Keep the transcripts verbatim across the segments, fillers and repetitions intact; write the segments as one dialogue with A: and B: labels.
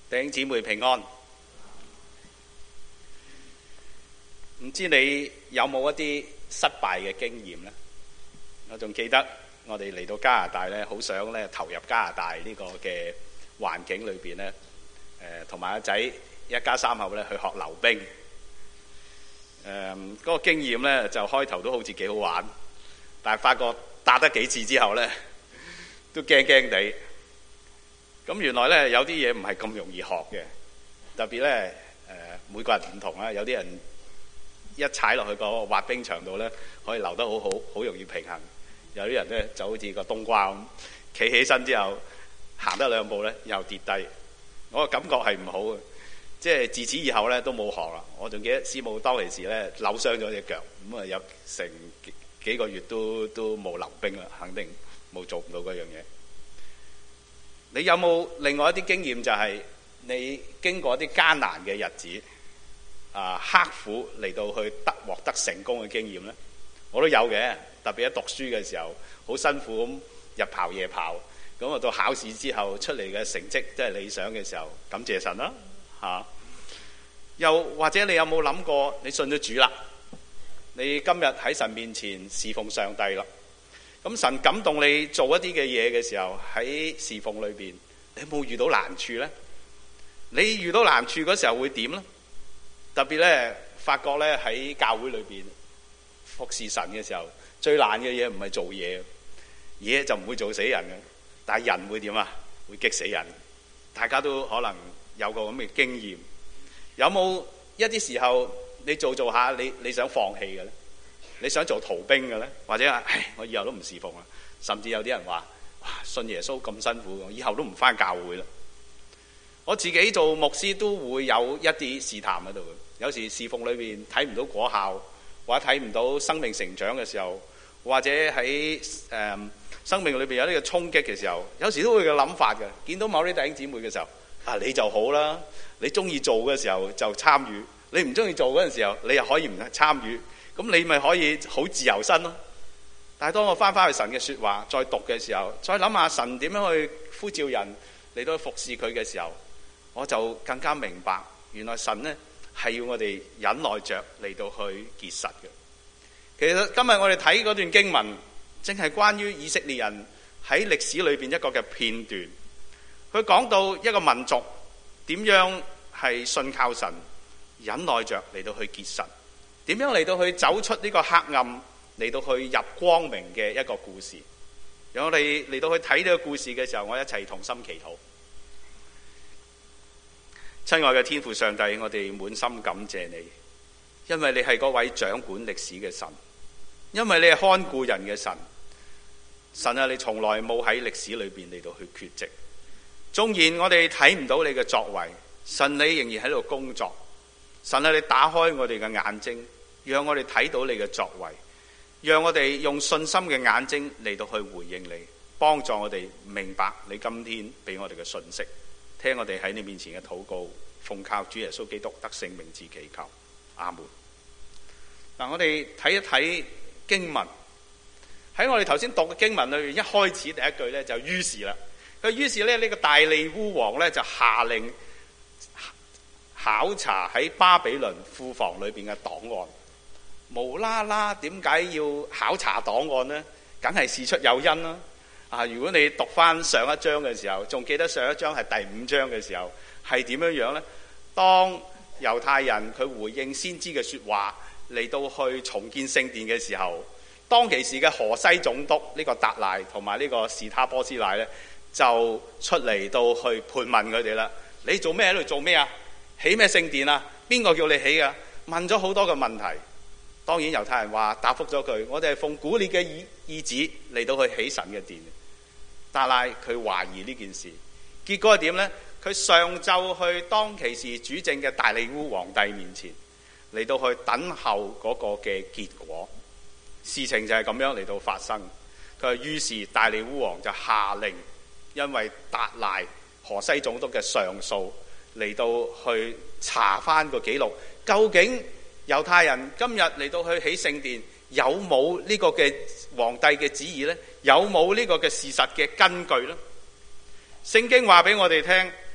A: 弟兄姊妹平安。唔知你有冇一啲失敗嘅經驗呢？我仲記得我哋嚟到加拿大呢，好想咧投入加拿大呢個嘅環境裏邊呢，誒同埋阿仔一家三口咧去學溜冰。誒、呃、嗰、那個經驗呢，就開頭都好似幾好玩，但係發覺打得幾次之後呢，都驚驚地。咁原來呢，有啲嘢唔係咁容易學嘅，特別呢，誒、呃、每個人唔同啦，有啲人一踩落去個滑冰場度呢，可以溜得好好，好容易平衡；有啲人呢，就好似個冬瓜咁，企起身之後行得兩步呢，又跌低。我個感覺係唔好嘅，即係自此以後呢，都冇學啦。我仲記得師母當其時呢，扭傷咗隻腳，咁啊有成幾，幾個月都都冇溜冰啦，肯定冇做唔到嗰樣嘢。你有冇另外一啲經驗，就係你經過一啲艱難嘅日子啊，刻苦嚟到去得獲得成功嘅經驗呢？我都有嘅，特別喺讀書嘅時候，好辛苦咁日跑夜跑，咁啊到考試之後出嚟嘅成績即係理想嘅時候，感謝神啦嚇、啊。又或者你有冇諗過，你信咗主啦，你今日喺神面前侍奉上帝啦。咁神感動你做一啲嘅嘢嘅時候，喺侍奉裏邊，你有冇遇到難處呢？你遇到難處嗰時候會點呢？特別咧，發覺咧喺教會裏邊服侍神嘅時候，最難嘅嘢唔係做嘢，嘢就唔會做死人嘅，但係人會點啊？會激死人。大家都可能有個咁嘅經驗。有冇一啲時候你做做下，你你想放棄嘅咧？你想做逃兵嘅咧，或者唉，我以後都唔侍奉啦。甚至有啲人話：哇，信耶穌咁辛苦，以後都唔返教會啦。我自己做牧師都會有一啲試探喺度嘅。有時侍奉裏邊睇唔到果效，或者睇唔到生命成長嘅時候，或者喺誒、呃、生命裏邊有呢個衝擊嘅時候，有時都會有諗法嘅。見到某啲弟兄姊妹嘅時候，啊你就好啦，你中意做嘅時候就參與，你唔中意做嗰陣時候，你又可以唔參與。咁你咪可以好自由身咯。但係當我翻返去神嘅說話再讀嘅時候，再諗下神點樣去呼召人嚟到去服侍佢嘅時候，我就更加明白，原來神呢係要我哋忍耐着嚟到去結實嘅。其實今日我哋睇嗰段經文，正係關於以色列人喺歷史裏邊一個嘅片段。佢講到一個民族點樣係信靠神，忍耐着嚟到去結實。點樣嚟到去走出呢個黑暗，嚟到去入光明嘅一個故事。讓我哋嚟到去睇呢個故事嘅時候，我一齊同心祈禱。親愛嘅天父上帝，我哋滿心感謝你，因為你係嗰位掌管歷史嘅神，因為你係看顧人嘅神。神啊，你從來冇喺歷史裏邊嚟到去缺席。縱然我哋睇唔到你嘅作為，神你仍然喺度工作。神啊，你打開我哋嘅眼睛，讓我哋睇到你嘅作為，讓我哋用信心嘅眼睛嚟到去回應你，幫助我哋明白你今天俾我哋嘅信息。聽我哋喺你面前嘅禱告，奉靠主耶穌基督得勝名字祈求，阿門。嗱，我哋睇一睇經文，喺我哋頭先讀嘅經文裏面，一開始第一句咧就於是啦。佢於是咧呢個大利烏王咧就下令考察喺巴比倫庫房裏邊嘅檔案。無啦啦點解要考察檔案呢？梗係事出有因啦。啊，如果你讀翻上一章嘅時候，仲記得上一章係第五章嘅時候係點樣樣呢？當猶太人佢回應先知嘅說話嚟到去重建聖殿嘅時候，當其時嘅河西總督呢個達賴同埋呢個士他波斯乃呢，就出嚟到去盤問佢哋啦。你做咩喺度做咩啊？起咩聖殿啊？邊個叫你起啊？問咗好多嘅問題。當然猶太人話答覆咗佢：我哋係奉古列嘅意意旨嚟到去起神嘅殿。達賴佢懷疑呢件事，結果係點呢？佢上晝去當其時主政嘅大利烏皇帝面前嚟到去等候嗰個嘅結果。事情就係咁樣嚟到發生。佢話於是大利烏王就下令，因為達賴河西總督嘅上訴嚟到去查翻個記錄，究竟猶太人今日嚟到去起聖殿有冇呢個嘅皇帝嘅旨意呢？有冇呢個嘅事實嘅根據呢？聖經話俾我哋聽，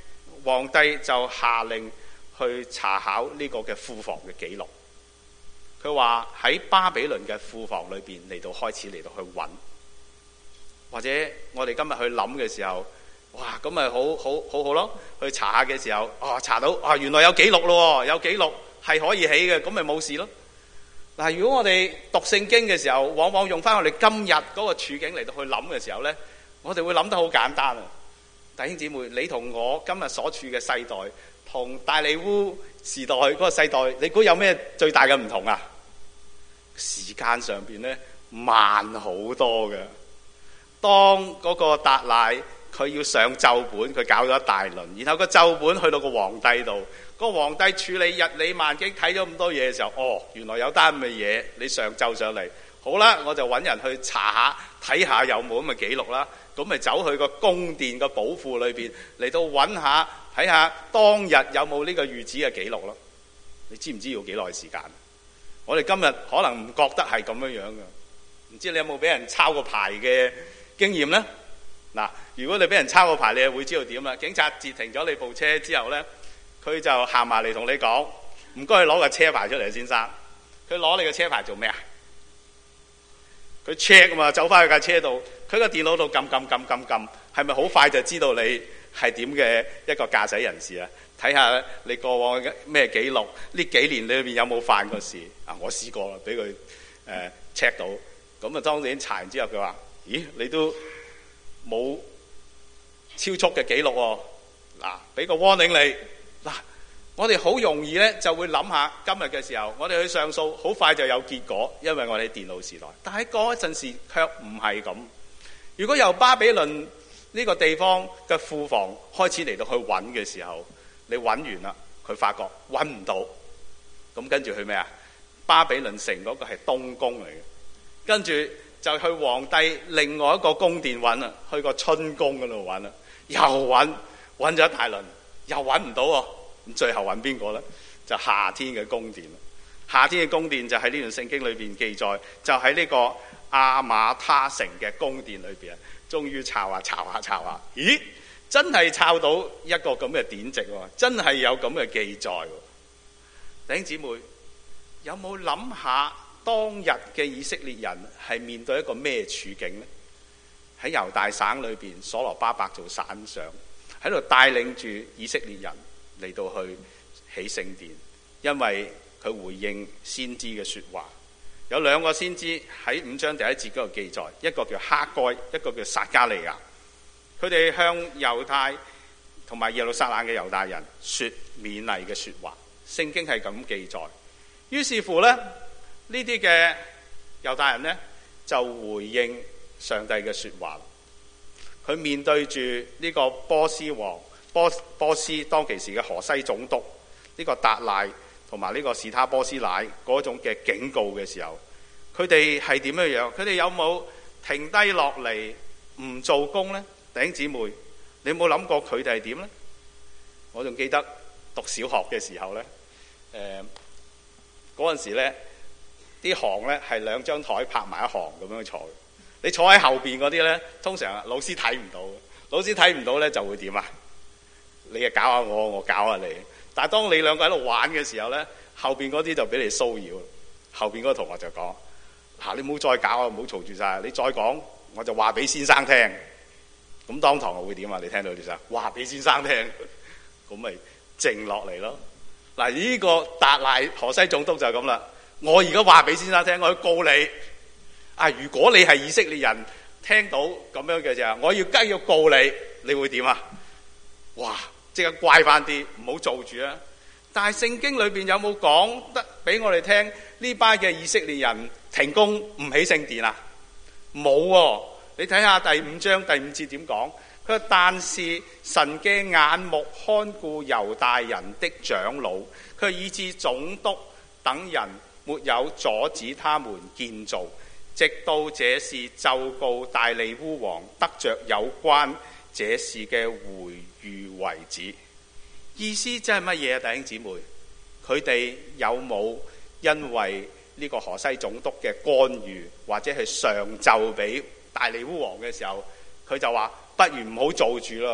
A: 皇帝就下令去查考呢個嘅庫房嘅記錄。佢話喺巴比倫嘅庫房裏邊嚟到開始嚟到去揾，或者我哋今日去諗嘅時候，哇咁咪好好好好咯！去查下嘅時候，哦查到啊原來有記錄咯，有記錄係可以起嘅，咁咪冇事咯。嗱，如果我哋讀聖經嘅時候，往往用翻我哋今日嗰個處境嚟到去諗嘅時候呢，我哋會諗得好簡單啊！弟兄姊妹，你同我今日所處嘅世代，同大利烏時代嗰個世代，你估有咩最大嘅唔同啊？時間上邊咧慢好多嘅。當嗰個達賴佢要上奏本，佢搞咗一大輪，然後個奏本去到個皇帝度，個皇帝處理日理萬機，睇咗咁多嘢嘅時候，哦，原來有單咁嘅嘢，你上奏上嚟，好啦，我就揾人去查下，睇下有冇咁嘅記錄啦。咁咪走去個宮殿個寶庫裏邊嚟到揾下，睇下當日有冇呢個諭旨嘅記錄咯。你知唔知要幾耐時間？我哋今日可能唔覺得係咁樣樣嘅，唔知你有冇俾人抄過牌嘅經驗呢？嗱，如果你俾人抄過牌，你就會知道點啦。警察截停咗你部車之後呢，佢就行埋嚟同你講：唔該，攞個車牌出嚟，先生。佢攞你個車牌做咩啊？佢 check 啊嘛，走翻去架車度，佢個電腦度撳撳撳撳撳，係咪好快就知道你係點嘅一個駕駛人士啊？睇下你過往嘅咩記錄，呢幾年裏面有冇犯過事啊？我試過啦，俾佢誒 check 到，咁啊當然查完之後，佢話：咦，你都冇超速嘅記錄喎，嗱，俾個 warning你。嗱，我哋好容易咧就會諗下今日嘅時候，我哋去上訴，好快就有結果，因為我哋喺電腦時代。但係嗰陣時卻唔係咁。如果由巴比倫呢個地方嘅庫房開始嚟到去揾嘅時候，你揾完啦，佢發覺揾唔到，咁跟住去咩啊？巴比倫城嗰個係東宮嚟嘅，跟住就去皇帝另外一個宮殿揾啦，去個春宮嗰度揾啦，又揾揾咗一大輪，又揾唔到喎。咁最後揾邊個呢？就夏天嘅宮殿。夏天嘅宮殿就喺呢段聖經裏邊記載，就喺呢個亞馬他城嘅宮殿裏邊啊。終於抄下抄下抄下，咦？真係抄到一個咁嘅典籍喎，真係有咁嘅記載喎。弟兄姊妹，有冇諗下當日嘅以色列人係面對一個咩處境呢？喺猶大省裏邊，所羅巴伯做省長，喺度帶領住以色列人嚟到去起聖殿，因為佢回應先知嘅說話。有兩個先知喺五章第一節嗰度記載，一個叫哈該，一個叫撒迦利亞。佢哋向猶太同埋耶路撒冷嘅猶大人說勉勵嘅說話，聖經係咁記載。於是乎呢，呢啲嘅猶大人呢，就回應上帝嘅說話。佢面對住呢個波斯王波波斯當其時嘅河西總督呢個達賴同埋呢個士他波斯乃嗰種嘅警告嘅時候，佢哋係點樣樣？佢哋有冇停低落嚟唔做工呢？弟兄姊妹，你有冇諗過佢哋係點呢？我仲記得讀小學嘅時候呢，誒嗰陣時呢啲行呢係兩張台拍埋一行咁樣坐。你坐喺後邊嗰啲呢，通常老師睇唔到，老師睇唔到呢就會點啊？你又搞下我，我搞下你。但係當你兩個喺度玩嘅時候呢，後邊嗰啲就俾你騷擾。後邊嗰個同學就講：嗱、啊，你唔好再搞啊，唔好嘈住晒。你再講，我就話俾先生聽。咁當堂會點啊？你聽到啲聲，話俾先生聽，咁咪靜落嚟咯。嗱，呢個達賴河西總督就係咁啦。我而家話俾先生聽，我要告你。啊，如果你係以色列人，聽到咁樣嘅時候，我要梗要告你，你會點啊？哇！即刻乖翻啲，唔好做住啊！但係聖經裏邊有冇講得俾我哋聽呢班嘅以色列人停工唔起聖殿啊？冇喎！你睇下第五章第五節點講？佢話：但是神嘅眼目看顧猶大人的長老，佢以致總督等人沒有阻止他們建造，直到這事奏告大利烏王，得着有關這事嘅回諭為止。意思即係乜嘢啊？弟兄姊妹，佢哋有冇因為呢個河西總督嘅干預，或者係上奏俾大利烏王嘅時候，佢就話不如唔好做住啦，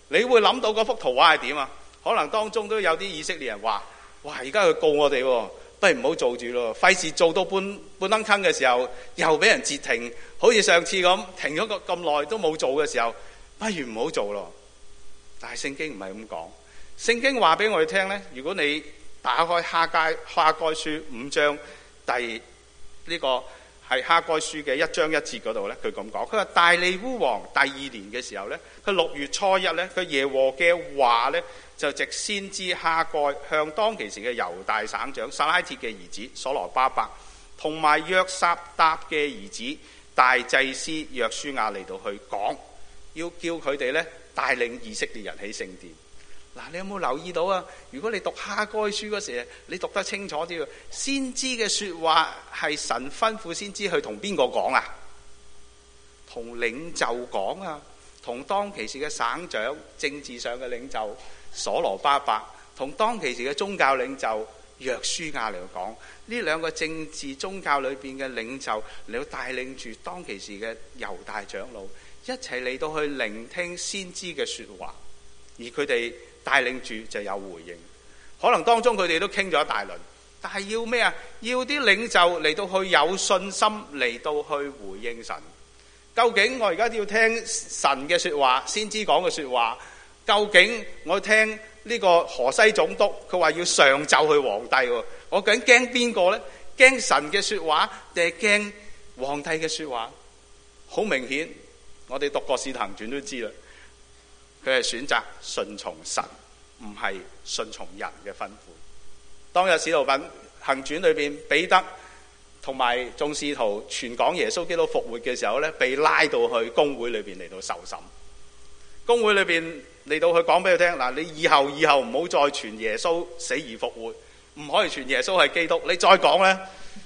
A: 你會諗到嗰幅圖畫係點啊？可能當中都有啲以色列人話：哇！而家佢告我哋喎，不如唔好做住咯，費事做到半半登坑嘅時候，又俾人截停，好似上次咁停咗個咁耐都冇做嘅時候，不如唔好做咯。但係聖經唔係咁講，聖經話俾我哋聽呢，如果你打開哈該哈該書五章第呢個係哈該書嘅一章一節嗰度呢，佢咁講，佢話大利烏王第二年嘅時候呢，佢六月初一呢，佢耶和嘅話呢，就藉先知哈該向當其時嘅猶大省長撒拉鐵嘅兒子所羅巴伯同埋約撒答嘅兒子大祭司約書亞嚟到去講，要叫佢哋呢帶領以色列人起聖殿。嗱，你有冇留意到啊？如果你讀哈該書嗰時，你讀得清楚啲，先知嘅說話係神吩咐先知去同邊個講啊？同領袖講啊，同當其時嘅省長、政治上嘅領袖所羅巴伯，同當其時嘅宗教領袖約書亞嚟講。呢兩個政治宗教裏邊嘅領袖嚟到帶領住當其時嘅猶大長老一齊嚟到去聆聽先知嘅說話，而佢哋帶領住就有回應。可能當中佢哋都傾咗一大輪，但係要咩啊？要啲領袖嚟到去有信心嚟到去回應神。究竟我而家要聽神嘅說話，先知講嘅說話，究竟我聽呢個河西總督佢話要上奏去皇帝，我究竟驚邊個呢？驚神嘅說話定係驚皇帝嘅說話？好明顯，我哋讀過《使徒行傳》都知啦，佢係選擇順從神，唔係順從人嘅吩咐。當日《使徒行傳》裏邊，彼得同埋眾使徒傳講耶穌基督復活嘅時候咧，被拉到去公會裏邊嚟到受審。公會裏邊嚟到去講俾佢聽，嗱，你以後以後唔好再傳耶穌死而復活，唔可以傳耶穌係基督。你再講咧，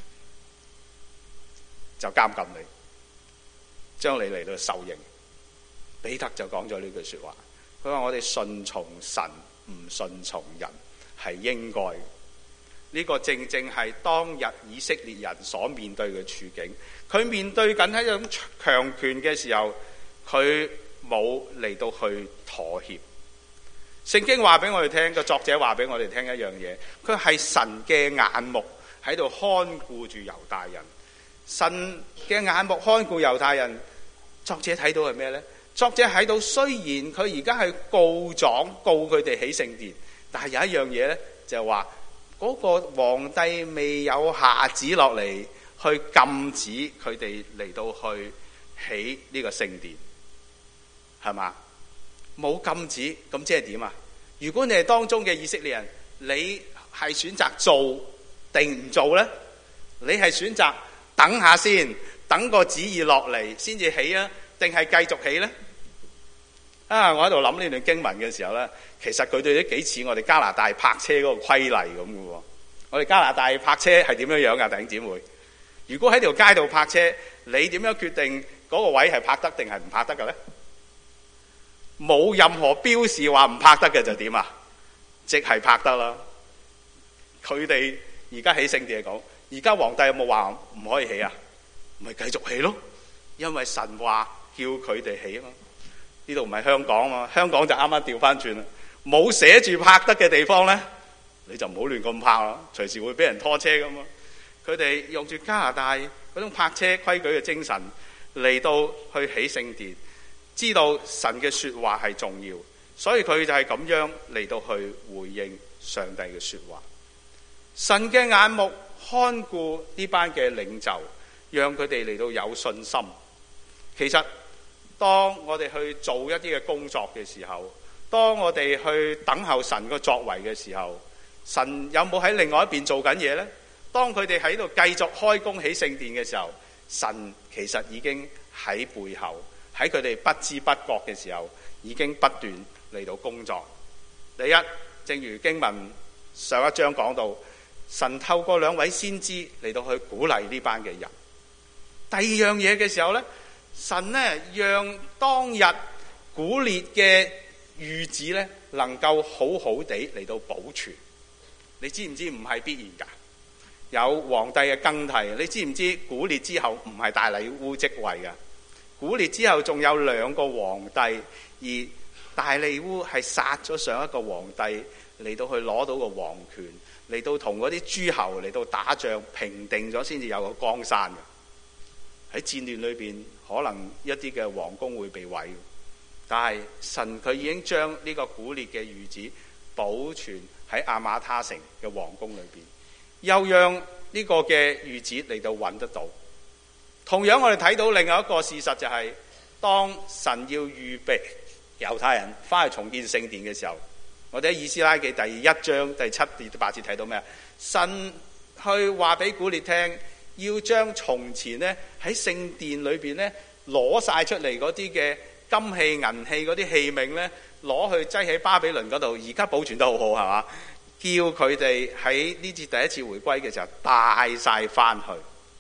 A: 就監禁你，將你嚟到受刑。彼得就講咗呢句說話，佢話我哋順從神唔順從人係應該嘅。呢個正正係當日以色列人所面對嘅處境。佢面對緊喺一種強權嘅時候，佢冇嚟到去妥協。聖經話俾我哋聽，個作者話俾我哋聽一樣嘢，佢係神嘅眼目喺度看顧住猶大人。神嘅眼目看顧猶大人，作者睇到係咩呢？作者睇到雖然佢而家係告狀告佢哋起聖殿，但係有一樣嘢呢，就係話嗰個皇帝未有下旨落嚟去禁止佢哋嚟到去起呢個聖殿，係嘛？冇禁止，咁即係點啊？如果你係當中嘅以色列人，你係選擇做定唔做呢？你係選擇等下先，等個旨意落嚟先至起啊，定係繼續起呢？啊！我喺度諗呢段經文嘅時候呢，其實佢哋都幾似我哋加拿大泊車嗰個規例咁嘅喎。我哋加拿大泊車係點樣樣㗎？弟兄姊妹，如果喺條街度泊車，你點樣決定嗰個位係泊得定係唔泊得嘅呢？冇任何標示話唔泊得嘅就點啊？即係泊得啦。佢哋而家起聖殿嚟講，而家皇帝有冇話唔可以起啊？咪繼續起咯，因為神話叫佢哋起啊嘛。呢度唔係香港啊嘛，香港就啱啱調翻轉啦。冇寫住泊得嘅地方呢，你就唔好亂咁泊啦，隨時會俾人拖車㗎嘛。佢哋用住加拿大嗰種泊車規矩嘅精神嚟到去起聖殿，知道神嘅說話係重要，所以佢就係咁樣嚟到去回應上帝嘅說話。神嘅眼目看顧呢班嘅領袖，讓佢哋嚟到有信心。其實當我哋去做一啲嘅工作嘅時候，當我哋去等候神個作為嘅時候，神有冇喺另外一邊做緊嘢呢？當佢哋喺度繼續開工起聖殿嘅時候，神其實已經喺背後，喺佢哋不知不覺嘅時候，已經不斷嚟到工作。第一，正如經文上一章講到，神透過兩位先知嚟到去鼓勵呢班嘅人。第二樣嘢嘅時候呢，神呢讓當日古列嘅諭旨呢能夠好好地嚟到保存。你知唔知唔係必然㗎？有皇帝嘅更替，你知唔知古列之後唔係大利烏即位㗎？古列之後仲有兩個皇帝，而大利烏係殺咗上一個皇帝嚟到去攞到個皇權，嚟到同嗰啲諸侯嚟到打仗，平定咗先至有個江山嘅。喺戰亂裏邊，可能一啲嘅皇宮會被毀，但係神佢已經將呢個古列嘅諭旨保存喺亞瑪他城嘅皇宮裏邊，又讓呢個嘅諭旨嚟到揾得到。同樣我哋睇到另外一個事實就係、是，當神要預備猶太人翻去重建聖殿嘅時候，我哋喺以斯拉記第一章第七至八節睇到咩啊？神去話俾古列聽，要將從前呢喺聖殿裏邊呢攞晒出嚟嗰啲嘅金器銀器嗰啲器皿呢，攞去擠喺巴比倫嗰度，而家保存得好好係嘛？叫佢哋喺呢次第一次回歸嘅時候帶晒翻去。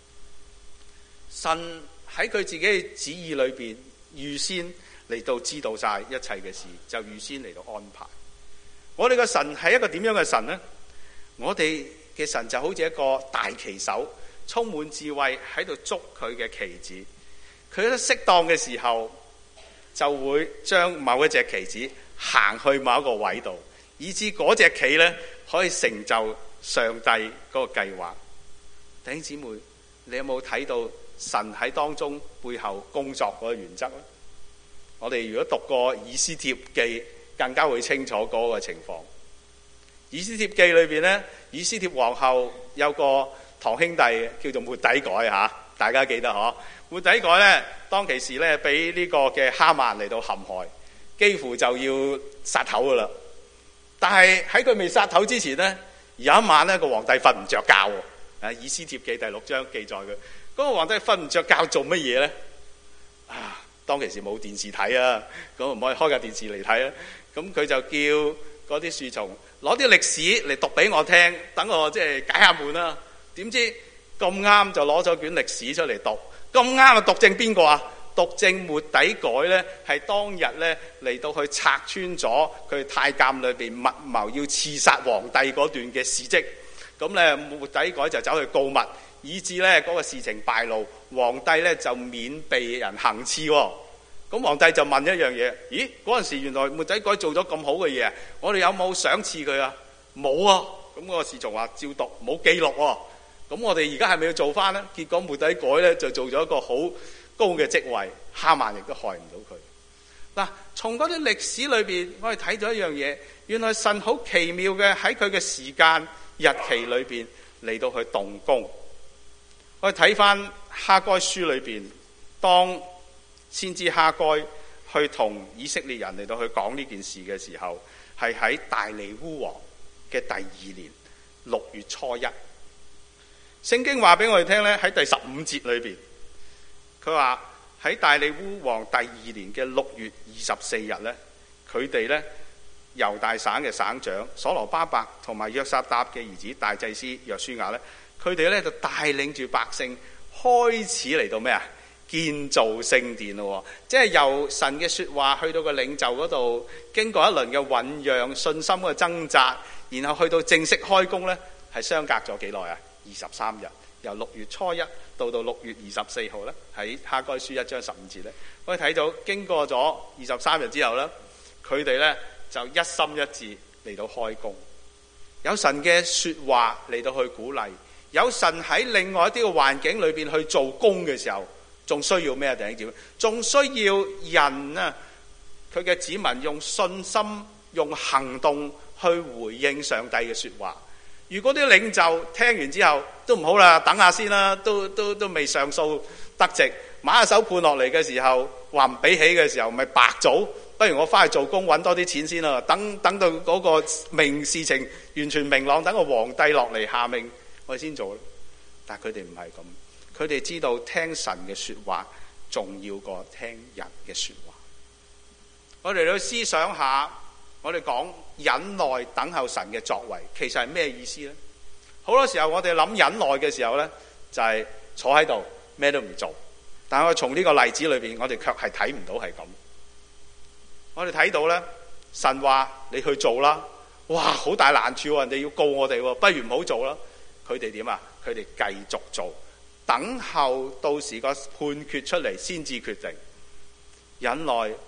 A: 神喺佢自己嘅旨意裏邊預先嚟到知道晒一切嘅事，就預先嚟到安排。我哋嘅神係一個點樣嘅神呢？我哋嘅神就好似一個大旗手，充滿智慧喺度捉佢嘅旗子。佢喺適當嘅時候就會將某一隻旗子行去某一個位度，以致嗰隻旗呢可以成就上帝嗰個計劃。弟兄姊妹，你有冇睇到神喺當中背後工作嗰個原則呢？我哋如果讀過以斯帖記，更加會清楚嗰個情況。以斯帖記裏邊呢，以斯帖皇后有個堂兄弟叫做末底改吓，大家記得嗬？末底改呢，當其時呢，俾呢個嘅哈曼嚟到陷害，幾乎就要殺頭噶啦。但係喺佢未殺頭之前呢，有一晚呢，個皇帝瞓唔着覺。啊，以斯帖記第六章記載佢，嗰、那個皇帝瞓唔着覺做乜嘢呢？啊，當其時冇電視睇啊，咁唔可以開架電視嚟睇啊。咁佢就叫嗰啲樹叢攞啲歷史嚟讀俾我聽，等我即係解下悶啦。點知咁啱就攞咗卷歷史出嚟讀，咁啱啊讀正邊個啊？讀正末底改呢，係當日呢嚟到去拆穿咗佢太監裏邊密謀要刺殺皇帝嗰段嘅事蹟。咁咧末底改就走去告密，以致咧嗰個事情敗露，皇帝咧就免被人行刺。咁皇帝就問一樣嘢：咦，嗰陣時原來末底改做咗咁好嘅嘢，我哋有冇賞賜佢啊？冇啊！咁嗰個侍從話照讀，冇記錄喎。咁我哋而家係咪要做翻呢？結果末底改咧就做咗一個好高嘅職位，哈曼亦都害唔到佢。嗱，從嗰啲歷史裏邊，我哋睇到一樣嘢，原來神好奇妙嘅喺佢嘅時間日期裏邊嚟到去動工。我哋睇翻哈該書裏邊，當先知哈該去同以色列人嚟到去講呢件事嘅時候，係喺大利烏王嘅第二年六月初一。聖經話俾我哋聽咧，喺第十五節裏邊，佢話喺大利烏王第二年嘅六月二十四日咧，佢哋咧猶大省嘅省長所羅巴伯同埋約撒答嘅兒子大祭司約書亞咧，佢哋咧就帶領住百姓開始嚟到咩啊？建造聖殿咯，即係由神嘅說話去到個領袖嗰度，經過一輪嘅醞釀、信心嘅掙扎，然後去到正式開工咧，係相隔咗幾耐啊？二十三日，由六月初一到到六月二十四號咧，喺哈該書一章十五節咧，可以睇到經過咗二十三日之後咧，佢哋咧就一心一致嚟到開工，有神嘅說話嚟到去鼓勵，有神喺另外一啲嘅環境裏邊去做工嘅時候，仲需要咩啊？弟兄姊妹，仲需要人啊，佢嘅子民用信心、用行動去回應上帝嘅說話。如果啲領袖聽完之後都唔好啦，等下先啦，都都都未上訴得直，馬下手判落嚟嘅時候，話唔俾起嘅時候，咪白做。不如我翻去做工揾多啲錢先啦，等等到嗰個明事情完全明朗，等個皇帝落嚟下命，我哋先做。但係佢哋唔係咁，佢哋知道聽神嘅說話重要過聽人嘅說話。我哋去思想下，我哋講忍耐等候神嘅作為，其實係咩意思呢？好多時候我哋諗忍耐嘅時候呢，就係坐喺度咩都唔做。但係我從呢個例子裏邊，我哋卻係睇唔到係咁。我哋睇到呢，神話你去做啦，哇，好大難處喎，人哋要告我哋喎，不如唔好做啦。佢哋點啊？佢哋繼續做，等候到時個判決出嚟先至決定。忍耐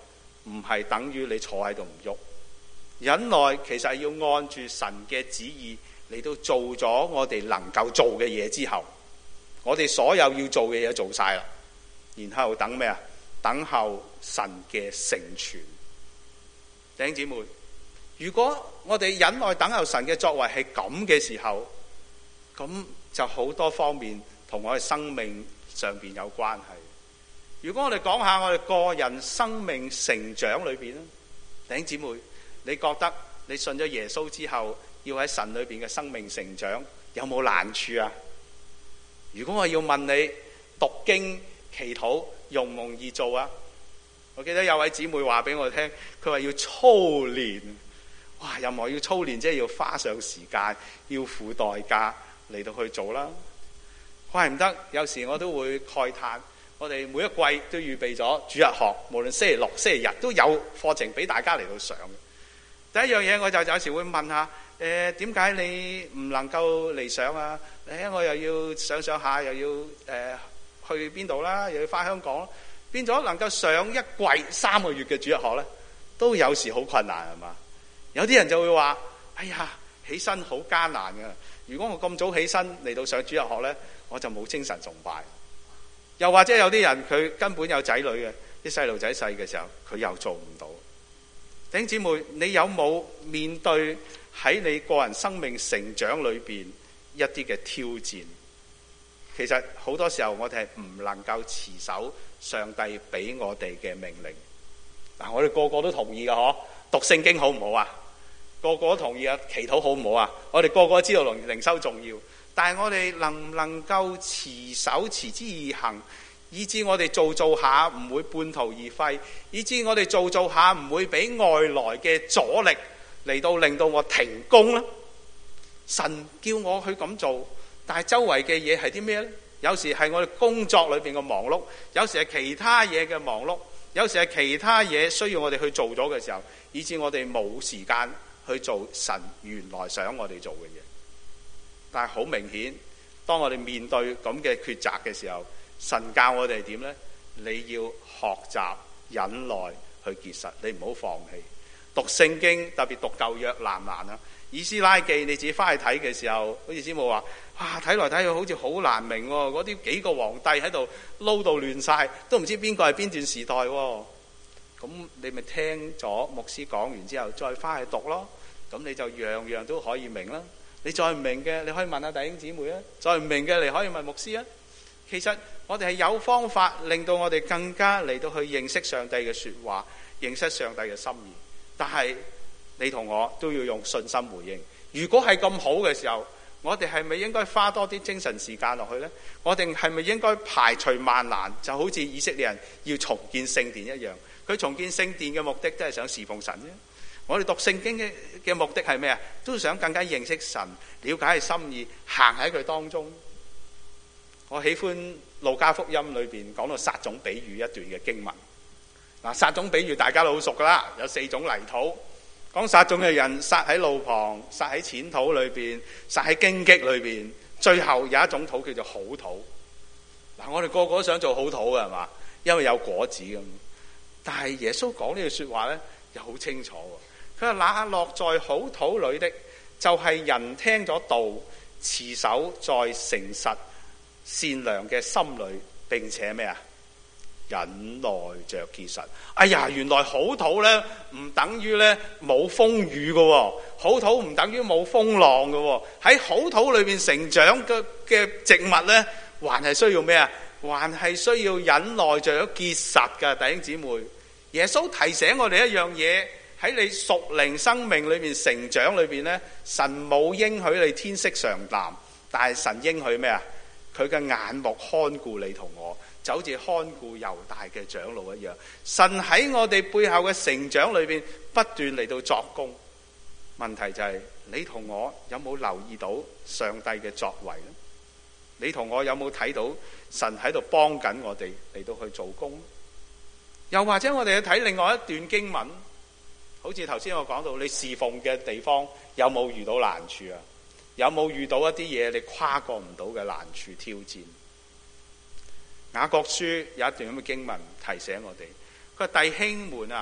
A: 唔係等於你坐喺度唔喐。忍耐其實係要按住神嘅旨意嚟到做咗我哋能夠做嘅嘢之後，我哋所有要做嘅嘢做晒啦，然後等咩啊？等候神嘅成全。弟兄姊妹，如果我哋忍耐等候神嘅作為係咁嘅時候，咁就好多方面同我哋生命上邊有關係。如果我哋講下我哋個人生命成長裏邊咧，弟兄姊妹，你覺得你信咗耶穌之後，要喺神裏邊嘅生命成長有冇難處啊？如果我要問你讀經祈禱容唔容易做啊？我記得有位姊妹話俾我聽，佢話要操練。哇！任何要操練，即係要花上時間，要付代價嚟到去做啦。怪唔得，有時我都會慨嘆，我哋每一季都預備咗主日學，無論星期六、星期日都有課程俾大家嚟到上。第一樣嘢我就有時會問下，誒點解你唔能夠嚟上啊？誒我又要上上下，又要誒、呃、去邊度啦，又要返香港，變咗能夠上一季三個月嘅主日學咧，都有時好困難係嘛？有啲人就會話：哎呀，起身好艱難㗎。如果我咁早起身嚟到上主日學咧，我就冇精神崇拜。又或者有啲人佢根本有仔女嘅，啲細路仔細嘅時候，佢又做唔到。弟兄姊妹，你有冇面對喺你個人生命成長裏邊一啲嘅挑戰？其實好多時候我哋係唔能夠持守上帝俾我哋嘅命令。嗱，我哋個個都同意㗎嗬，讀聖經好唔好啊？個個都同意啊，祈禱好唔好啊？我哋個個都知道靈修重要，但係我哋能唔能夠持守持之以恆，以致我哋做做下唔會半途而廢，以致我哋做做下唔會俾外來嘅阻力嚟到令到我停工呢？神叫我去咁做，但係周圍嘅嘢係啲咩呢？有時係我哋工作裏邊嘅忙碌，有時係其他嘢嘅忙碌，有時係其他嘢需要我哋去做咗嘅時候，以致我哋冇時間去做神原來想我哋做嘅嘢。但係好明顯，當我哋面對咁嘅抉擇嘅時候，神教我哋點呢？你要學習忍耐去結實，你唔好放棄。讀聖經，特別讀舊約難唔難啊？以斯拉記你自己翻去睇嘅時候，好似師母話：哇，睇來睇去好似好難明喎，嗰啲幾個皇帝喺度撈到亂晒，都唔知邊個係邊段時代喎。咁你咪聽咗牧師講完之後，再翻去讀咯。咁你就樣樣都可以明啦。你再唔明嘅，你可以問下弟兄姊妹啊；再唔明嘅，你可以問牧師啊。其實我哋係有方法令到我哋更加嚟到去認識上帝嘅說話，認識上帝嘅心意。但係你同我都要用信心回應。如果係咁好嘅時候，我哋係咪應該花多啲精神時間落去呢？我哋係咪應該排除萬難，就好似以色列人要重建聖殿一樣？佢重建聖殿嘅目的都係想侍奉神啫。我哋讀聖經嘅嘅目的係咩啊？都想更加認識神，了解佢心意，行喺佢當中。我喜歡路加福音裏邊講到撒種比喻一段嘅經文。嗱，撒種比喻大家都好熟噶啦，有四種泥土。講撒種嘅人撒喺路旁，撒喺淺土裏邊，撒喺荊棘裏邊，最後有一種土叫做好土。嗱，我哋個個都想做好土嘅係嘛？因為有果子咁。但係耶穌講呢句說話咧，又好清楚。佢話：那落在好土裏的，就係、是、人聽咗道，持守在誠實善良嘅心裏，並且咩啊？忍耐着結實。哎呀，原來好土咧，唔等於咧冇風雨嘅，好土唔等於冇風浪嘅。喺好土裏邊成長嘅嘅植物咧，還係需要咩啊？還係需要忍耐着結實嘅。弟兄姊妹，耶穌提醒我哋一樣嘢。喺你屬靈生命裏面成長裏邊咧，神冇應許你天色常藍，但係神應許咩啊？佢嘅眼目看顧你同我，就好似看顧猶大嘅長老一樣。神喺我哋背後嘅成長裏邊不斷嚟到作工。問題就係、是、你同我有冇留意到上帝嘅作為呢？你同我有冇睇到神喺度幫緊我哋嚟到去做工？又或者我哋去睇另外一段經文。好似頭先我講到，你侍奉嘅地方有冇遇到難處啊？有冇遇到一啲嘢你跨過唔到嘅難處挑戰？雅各書有一段咁嘅經文提醒我哋，佢話：弟兄們啊，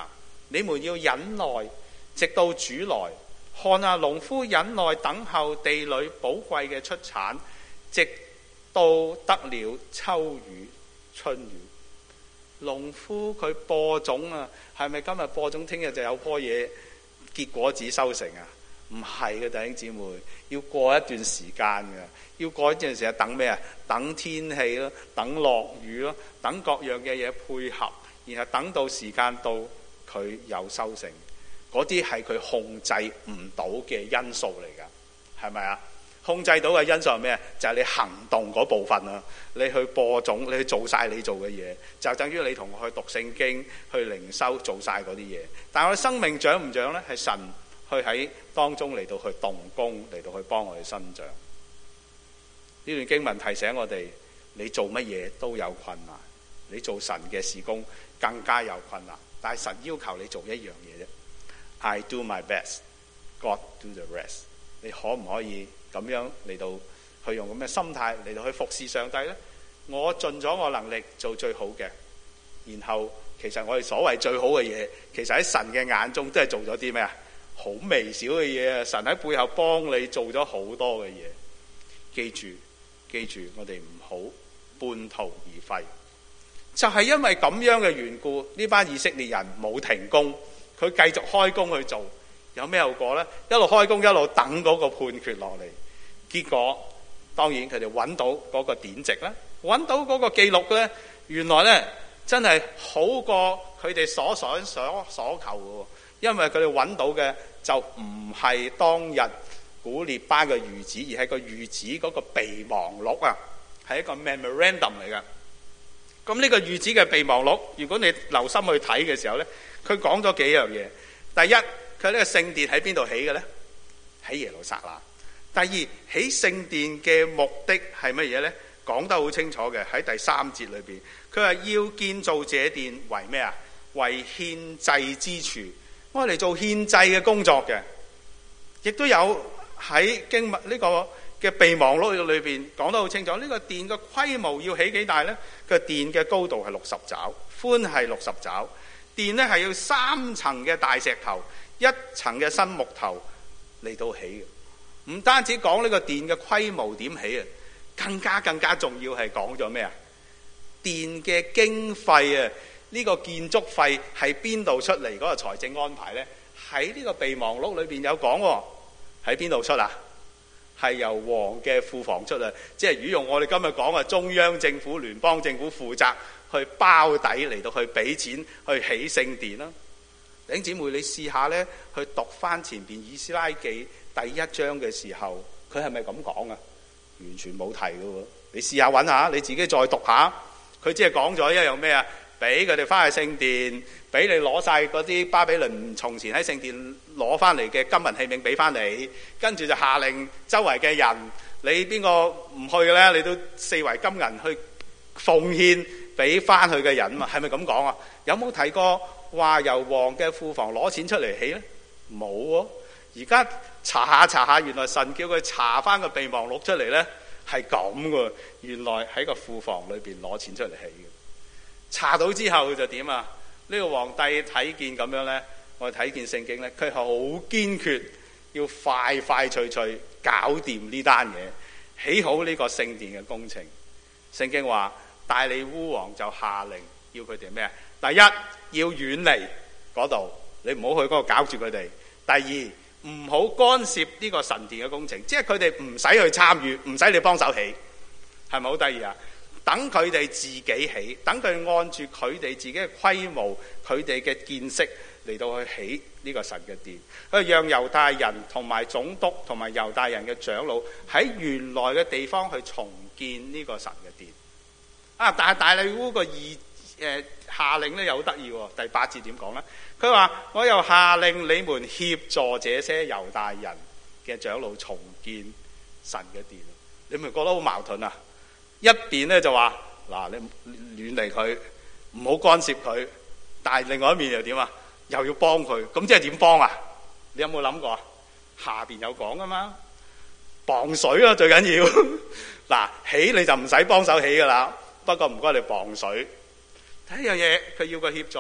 A: 你們要忍耐，直到主來。看啊，農夫忍耐等候地裏寶貴嘅出產，直到得了秋雨春雨。農夫佢播種啊，係咪今日播種，聽日就有棵嘢結果子收成啊？唔係嘅，弟兄姊妹，要過一段時間嘅，要過一段時間等咩啊？等天氣咯，等落雨咯，等各樣嘅嘢配合，然後等到時間到佢有收成。嗰啲係佢控制唔到嘅因素嚟㗎，係咪啊？控制到嘅因素係咩？就係你行動嗰部分啊！你去播種，你去做晒你做嘅嘢，就等於你同我去讀聖經、去靈修，做晒嗰啲嘢。但係我哋生命長唔長呢？係神去喺當中嚟到去動工，嚟到去幫我哋生長。呢段經文提醒我哋，你做乜嘢都有困難，你做神嘅事工更加有困難。但係神要求你做一樣嘢啫。I do my best, God do the rest。你可唔可以咁樣嚟到去用咁嘅心態嚟到去服侍上帝呢？我盡咗我能力做最好嘅，然後其實我哋所謂最好嘅嘢，其實喺神嘅眼中都係做咗啲咩啊？好微小嘅嘢啊！神喺背後幫你做咗好多嘅嘢。記住，記住，我哋唔好半途而廢。就係因為咁樣嘅緣故，呢班以色列人冇停工。佢繼續開工去做，有咩後果呢？一路開工一路等嗰個判決落嚟，結果當然佢哋揾到嗰個典籍啦，揾到嗰個記錄呢，原來呢真係好過佢哋所想所所求嘅，因為佢哋揾到嘅就唔係當日古列巴嘅諭旨，而係個諭旨嗰個備忘錄啊，係一個 memorandum 嚟嘅。咁呢個諭旨嘅備忘錄，如果你留心去睇嘅時候呢，佢講咗幾樣嘢。第一，佢呢個聖殿喺邊度起嘅呢？喺耶路撒冷。第二，起聖殿嘅目的係乜嘢呢？講得好清楚嘅，喺第三節裏邊，佢話要建造這殿為咩啊？為獻祭之處，我嚟做獻祭嘅工作嘅。亦都有喺經文呢個嘅備忘錄裏邊講得好清楚，呢個殿嘅規模要起幾大呢？個殿嘅高度係六十肘，寬係六十肘。殿呢係要三層嘅大石頭，一層嘅新木頭嚟到起嘅。唔單止講呢個殿嘅規模點起啊，更加更加重要係講咗咩啊？殿嘅經費啊，呢個建築費係邊度出嚟？嗰個財政安排呢，喺呢個備忘錄裏邊有講喎，喺邊度出啊？係由王嘅庫房出啊，即係如果用我哋今日講嘅中央政府、聯邦政府負責去包底嚟到去俾錢去起聖殿啦。弟兄姊妹，你試下呢，去讀翻前邊以斯拉記第一章嘅時候，佢係咪咁講啊？完全冇提嘅喎。你試下揾下，你自己再讀下，佢只係講咗一樣咩啊？俾佢哋翻去聖殿，俾你攞晒嗰啲巴比倫從前喺聖殿攞翻嚟嘅金銀器皿俾翻你，跟住就下令周圍嘅人，你邊個唔去嘅呢？你都四圍金銀去奉獻俾翻去嘅人嘛？係咪咁講啊？有冇提過話由王嘅庫房攞錢出嚟起呢？冇喎。而家查下查下，原來神叫佢查翻個備忘錄出嚟呢，係咁嘅。原來喺個庫房裏邊攞錢出嚟起嘅。查到之後就點啊？呢個皇帝睇見咁樣呢，我哋睇見聖經呢，佢係好堅決要快快脆脆搞掂呢單嘢，起好呢個聖殿嘅工程。聖經話大利烏王就下令要佢哋咩啊？第一，要遠離嗰度，你唔好去嗰度搞住佢哋。第二，唔好干涉呢個神殿嘅工程，即係佢哋唔使去參與，唔使你幫手起，係咪好得意啊？等佢哋自己起，等佢按住佢哋自己嘅規模、佢哋嘅見識嚟到去起呢個神嘅殿，去讓猶大人同埋總督同埋猶大人嘅長老喺原來嘅地方去重建呢個神嘅殿。啊！但係大利烏個意誒下令咧又好得意喎，第八節點講呢？佢話：我又下令你們協助這些猶大人嘅長老重建神嘅殿。你咪覺得好矛盾啊？一邊咧就話嗱，你遠離佢，唔好干涉佢，但係另外一面又點啊？又要幫佢，咁即係點幫啊？你有冇諗過啊？下邊有講噶嘛？磅水啊，最緊要嗱，起你就唔使幫手起噶啦，不過唔該你磅水。第一樣嘢佢要個協助咧，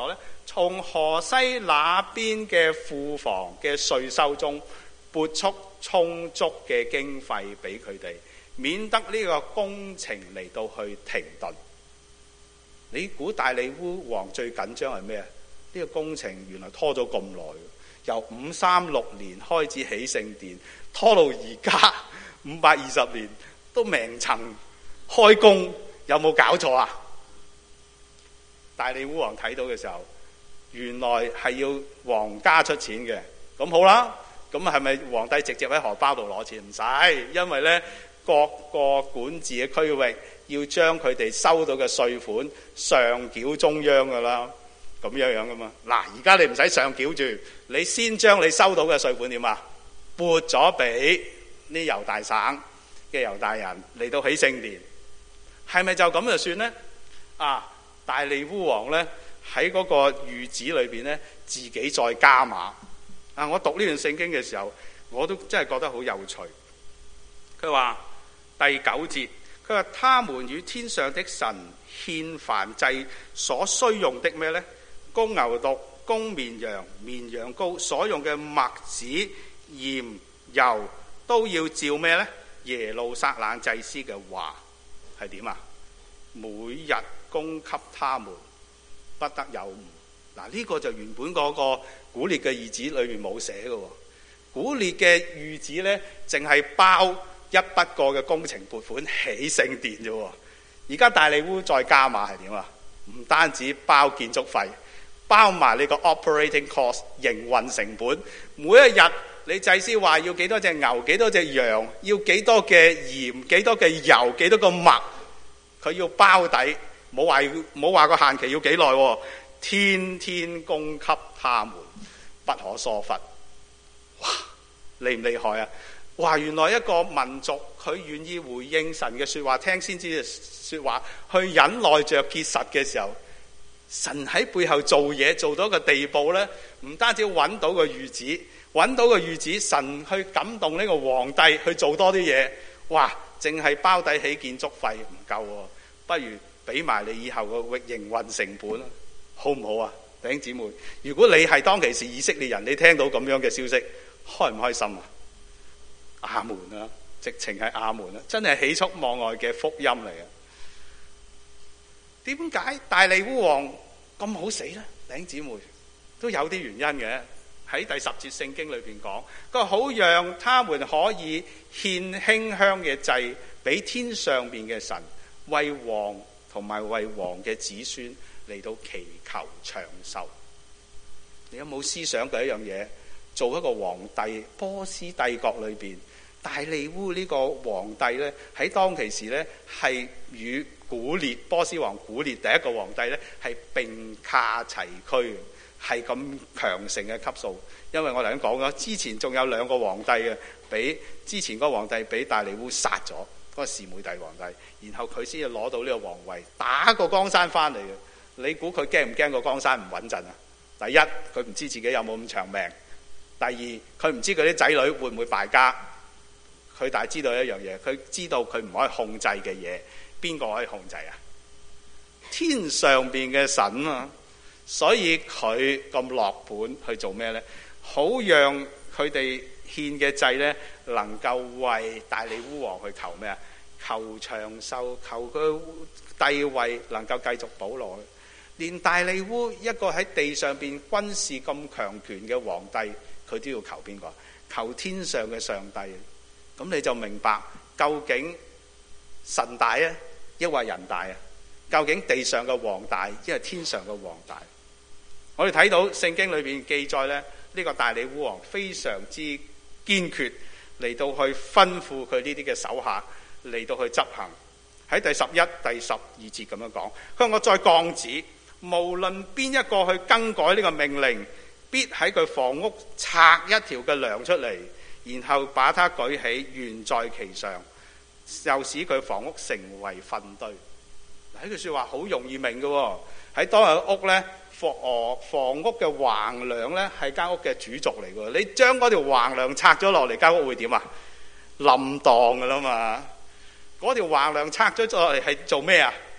A: 從河西那邊嘅庫房嘅稅收中撥出充足嘅經費俾佢哋，免得呢個工程嚟到去停頓。你估大利烏王最緊張係咩啊？呢個工程原來拖咗咁耐，由五三六年開始起聖殿，拖到而家五百二十年都未曾開工，有冇搞錯啊？大利烏王睇到嘅時候，原來係要皇家出錢嘅，咁好啦，咁係咪皇帝直接喺荷包度攞錢？唔使，因為呢各個管治嘅區域要將佢哋收到嘅稅款上繳中央噶啦，咁樣樣噶嘛。嗱，而家你唔使上繳住，你先將你收到嘅稅款點啊？撥咗俾呢猶大省嘅猶大人嚟到起聖殿，係咪就咁就算呢？啊！大利烏王呢，喺嗰個諭旨裏邊呢，自己再加碼啊！我讀呢段聖經嘅時候，我都真係覺得好有趣。佢話第九節，佢話他們與天上的神獻燔祭所需用的咩呢？公牛犢、公綿羊、綿羊羔所用嘅麥子、鹽、油都要照咩呢？耶路撒冷祭司嘅話係點啊？每日供給他們，不得有誤。嗱，呢個就原本嗰個古列嘅諭旨裏面冇寫嘅。古列嘅諭旨呢，淨係包一筆過嘅工程撥款起聖殿啫。而家大利烏再加碼係點啊？唔單止包建築費，包埋你個 operating cost 營運成本。每一日你祭司話要幾多隻牛、幾多隻羊，要幾多嘅鹽、幾多嘅油、幾多個麥，佢要包底。冇話冇話個限期要幾耐喎，天天供給他們，不可疏忽。哇，厲唔厲害啊？哇，原來一個民族佢願意回應神嘅説話，聽先知嘅説話，去忍耐着結實嘅時候，神喺背後做嘢做到一個地步呢，唔單止揾到個諭旨，揾到個諭旨，神去感動呢個皇帝去做多啲嘢。哇，淨係包底起建築費唔夠喎，不如俾埋你以後嘅營運成本，好唔好啊？弟兄姊妹，如果你係當其時以色列人，你聽到咁樣嘅消息，開唔開心啊？阿門啊，直情係阿門啊，真係喜出望外嘅福音嚟啊！點解大利烏王咁好死呢？弟兄姊妹，都有啲原因嘅。喺第十節聖經裏邊講，佢好讓他們可以獻馨香嘅祭俾天上邊嘅神，為王同埋為王嘅子孫嚟到祈求長壽。你有冇思想過一樣嘢？做一個皇帝，波斯帝國裏邊，大利烏呢個皇帝呢，喺當其時呢，係與古列波斯王古列第一個皇帝呢，係並駕齊驅，係咁強盛嘅級數。因為我頭先講咗，之前仲有兩個皇帝嘅，俾之前嗰個皇帝俾大利烏殺咗，嗰個示每帝皇帝，然後佢先至攞到呢個皇位，打個江山翻嚟嘅。你估佢驚唔驚個江山唔穩陣啊？第一，佢唔知自己有冇咁長命；第二，佢唔知佢啲仔女會唔會敗家。佢但係知道一樣嘢，佢知道佢唔可以控制嘅嘢，邊個可以控制啊？天上邊嘅神啊！所以佢咁落本去做咩呢？好讓佢哋獻嘅祭呢，能夠為大利烏王去求咩啊？求長壽，求佢帝位能夠繼續保落去。連大利烏一個喺地上邊軍事咁強權嘅皇帝，佢都要求邊個？求天上嘅上帝。咁你就明白究竟神大啊，抑或人大啊？究竟地上嘅王大，抑或天上嘅王大？我哋睇到聖經裏邊記載咧，呢個大利烏王非常之堅決嚟到去吩咐佢呢啲嘅手下嚟到去執行。喺第十一、第十二節咁樣講，佢話我再降旨，無論邊一個去更改呢個命令，必喺佢房屋拆一條嘅梁出嚟，然後把它舉起，懸在其上，又使佢房屋成為糞堆。嗱，呢句說話好容易明嘅喎。喺當日嘅屋咧，房房屋嘅橫梁咧係間屋嘅主軸嚟嘅。你將嗰條橫梁拆咗落嚟，間屋會點啊？冧蕩噶啦嘛！嗰條橫梁拆咗落嚟係做咩啊？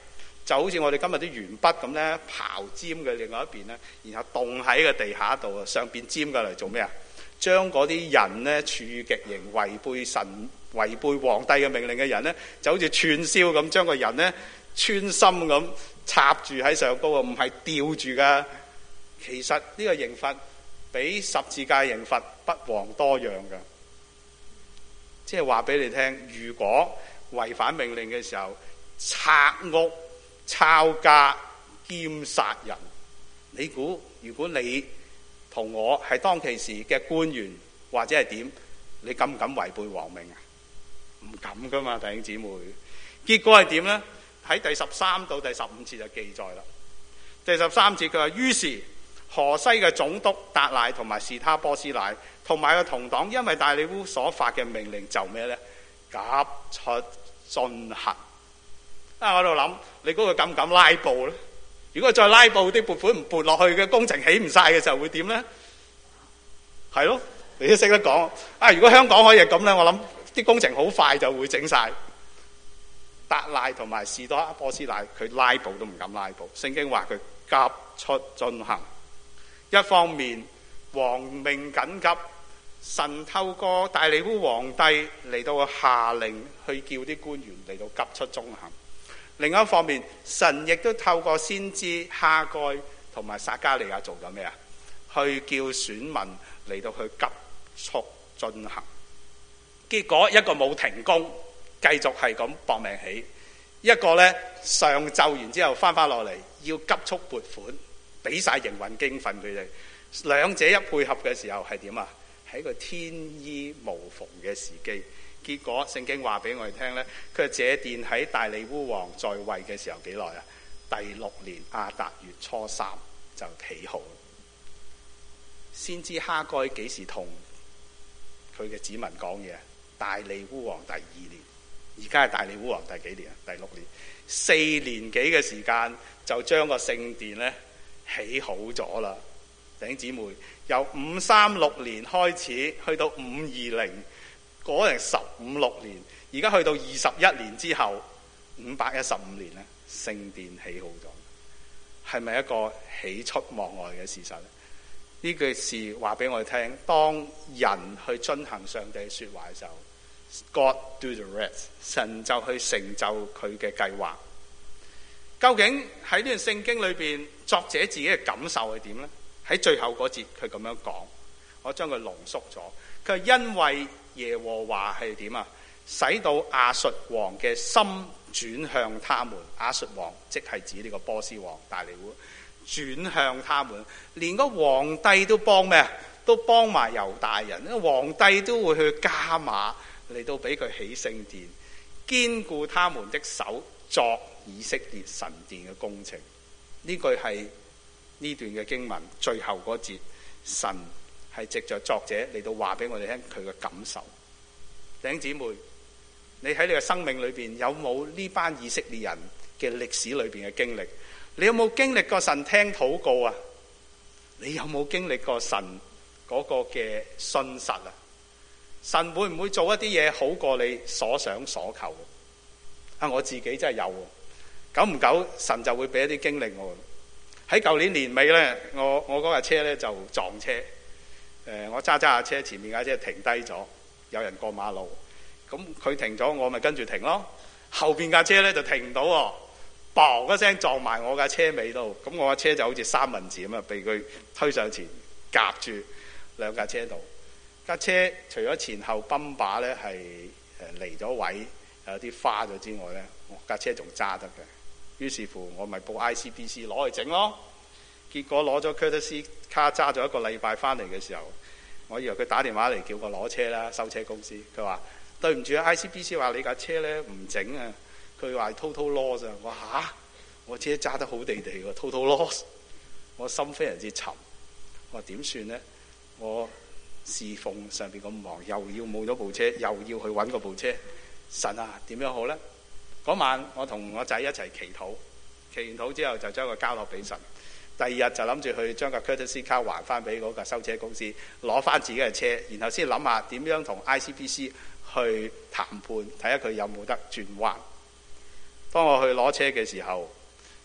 A: 就好似我哋今日啲鉛筆咁咧，刨尖嘅另外一邊咧，然後棟喺個地下度，上邊尖嘅嚟做咩啊？將嗰啲人咧處極刑、違背神、違背皇帝嘅命令嘅人咧，就好似串燒咁，將個人咧穿心咁插住喺上高啊，唔係吊住噶。其實呢個刑罰比十字架刑罰不遑多讓噶。即係話俾你聽，如果違反命令嘅時候，拆屋、抄家兼殺人，你估如果你同我係當其時嘅官員或者係點，你敢唔敢違背皇命啊？唔敢噶嘛，弟兄姊妹。結果係點呢？喺第十三到第十五節就記載啦。第十三節佢話：於是河西嘅總督達賴同埋士他波斯乃同埋個同黨，因為大利烏所發嘅命令就咩呢？急出進行。啊！我喺度諗，你估佢敢唔敢拉布呢？如果再拉布，啲撥款唔撥落去嘅工程起唔晒嘅時候會點呢？係咯，你都識得講啊！如果香港可以係咁呢，我諗啲工程好快就會整晒。達賴同埋士他波斯乃，佢拉布都唔敢拉布。聖經話佢急出進行。一方面王命緊急，神透過大利烏皇帝嚟到下令去叫啲官員嚟到急出進行。另一方面，神亦都透過先知哈該同埋撒迦利亞做咗咩啊？去叫選民嚟到去急速進行。結果一個冇停工，繼續係咁搏命起；一個呢，上奏完之後翻返落嚟，要急速撥款，俾晒營運經費佢哋。兩者一配合嘅時候係點啊？係一個天衣無縫嘅時機。結果聖經話俾我哋聽呢，佢這殿喺大利烏王在位嘅時候幾耐啊？第六年亞達月初三就起好。先知哈該幾時同佢嘅子民講嘢？大利烏王第二年，而家係大利烏王第幾年啊？第六年，四年幾嘅時間就將個聖殿呢起好咗啦。弟兄姊妹，由五三六年開始去到五二零。嗰人十五六年，而家去到二十一年之後，五百一十五年咧，聖殿起好咗，係咪一個喜出望外嘅事實咧？呢句事話俾我哋聽，當人去遵行上帝說話嘅時候 ，God do the rest， 神就去成就佢嘅計劃。究竟喺呢段聖經裏邊，作者自己嘅感受係點呢？喺最後嗰節佢咁樣講，我將佢濃縮咗。佢係因為耶和華係點啊？使到亞述王嘅心轉向他們。亞述王即係指呢個波斯王大利烏，轉向他們，連個皇帝都幫咩啊？都幫埋猶大人，皇帝都會去加碼嚟到俾佢起聖殿，堅固他們的手作以色列神殿嘅工程。呢句係呢段嘅經文最後嗰節，神係藉着作者嚟到話俾我哋聽佢嘅感受。弟兄姊妹，你喺你嘅生命裏邊有冇呢班以色列人嘅歷史裏邊嘅經歷？你有冇經歷過神聽禱告啊？你有冇經歷過神嗰個嘅信實啊？神會唔會做一啲嘢好過你所想所求啊？我自己真係有，久唔久神就會俾一啲經歷我。喺舊年年尾呢，我我嗰架車呢就撞車。誒，我揸揸下車，前面架車停低咗，有人過馬路，咁佢停咗，我咪跟住停咯。後邊架車咧就停唔到喎，嘭一聲撞埋我架車尾度，咁我架車就好似三文治咁啊，被佢推上前夾住兩架車度。架車除咗前後泵把咧係誒離咗位，有啲花咗之外咧，我架車仲揸得嘅。於是乎我咪報 I C B C 攞去整咯。結果攞咗 courtesy 卡揸咗一個禮拜翻嚟嘅時候，我以為佢打電話嚟叫我攞車啦，收車公司。佢話對唔住啊 ，I C B C 話你架車咧唔整啊，佢話 total loss 啊。我話嚇，我車揸得好地地喎 ，total loss， 我心非常之沉。我話點算呢？我侍奉上邊咁忙，又要冇咗部車，又要去揾嗰部車，神啊點樣好呢？嗰晚我同我仔一齊祈禱，祈完禱之後就將個交落俾神。第二日就諗住去將個 courtesy 卡還翻俾嗰個收車公司，攞翻自己嘅車，然後先諗下點樣同 I C B C 去談判，睇下佢有冇得轉彎。當我去攞車嘅時候，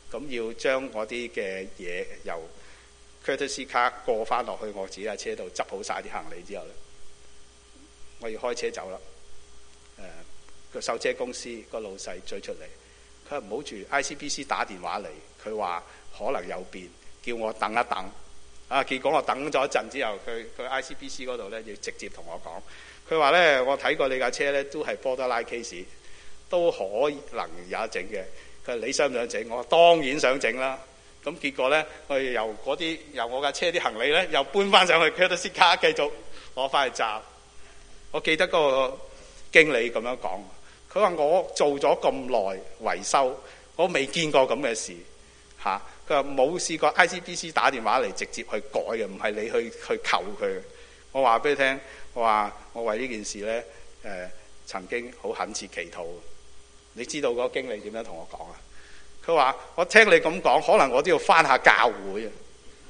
A: 咁要將嗰啲嘅嘢由 courtesy car 過翻落去我自己架車度，執好晒啲行李之後咧，我要開車走啦。誒、呃，個售車公司個老細追出嚟，佢話唔好住 I C B C 打電話嚟，佢話可能有變，叫我等一等。啊，結果我等咗一陣之後，佢佢 I C B C 嗰度咧要直接同我講，佢話咧我睇過你架車咧都係 borderline case，都可能有得整嘅。佢話你想唔想整？我話當然想整啦。咁結果咧，我哋由嗰啲由我架車啲行李咧，又搬翻上去 courtesy car 繼續攞翻去揸。我記得嗰個經理咁樣講，佢話我做咗咁耐維修，我未見過咁嘅事嚇。佢話冇試過 I C B C 打電話嚟直接去改嘅，唔係你去去求佢。我話俾你聽，我話我為呢件事咧誒、呃、曾經好懇切祈禱。你知道嗰個經理點樣同我講啊？佢話我聽你咁講，可能我都要翻下教會啊！